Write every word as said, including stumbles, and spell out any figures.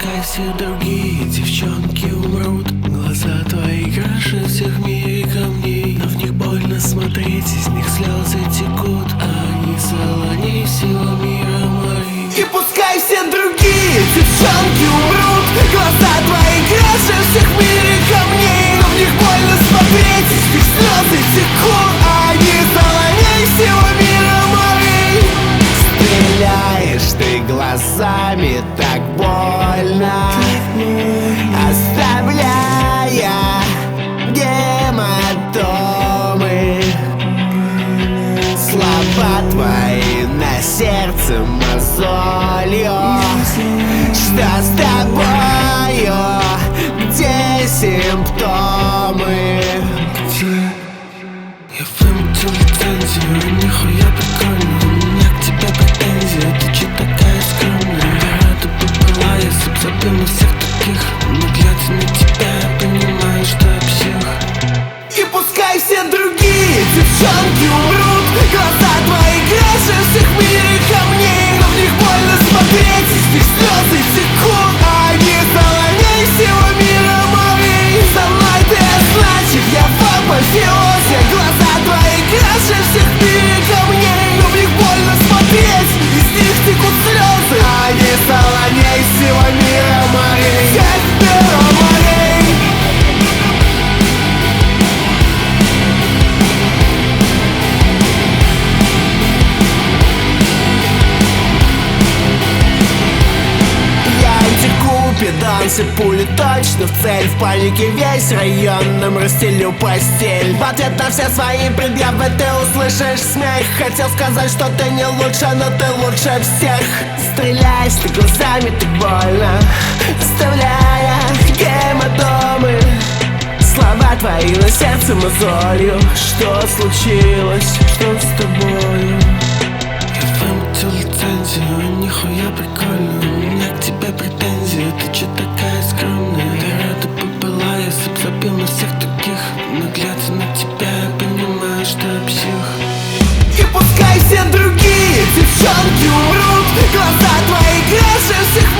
пускай все другие девчонки умрут. Глаза твои краше всех в мире камней, но в них больно смотреть, из них слезы текут, а они солоней всего мира мои. И пускай все другие девчонки умрут, глаза твои краше всех в мире камней, но в них больно смотреть, из них слезы текут, а они солоней всего мира мои. Стреляешь ты глазами так больно, оставляя гематомы. Слова твои на сердце мозолью. Что с тобою? Где симптомы? Где? Я вымотал лицензию, нихуя прикольно. У меня к тебе претензии, ты че такая скромная? Я рада бы была, если б забыл на всех таких, но глядя на тебя, я понимаю, что я псих. И пускай все другие девчонки умрут, глаза твои краше всех в мире камней, но в них больно смотреть, из них слезы текут, а они солоней всего мира мои. Со мной ты значит, я в апофеозе, глаза твои краше всех в мире камней, но в них больно смотреть, из них текут слезы, а они солоней всего мира мои. Всех мира моей. Педансы, пули точно в цель. В панике весь район нам расстелил постель. В ответ на все свои предъявы ты услышишь смех. Хотел сказать, что ты не лучше, но ты лучше всех. Стреляешь ты глазами, так больно, оставляя гематомы. Слова твои на сердце мозолью. Что случилось? Что с тобою? Я вымотал лицензию, нихуя прикольно. У меня к тебе претензии, ты че такая скромная? Ты рада бы была, если б забил на всех таких, но глядя на тебя, я понимаю, что я псих. И пускай все другие девчонки умрут, глаза твои краше всех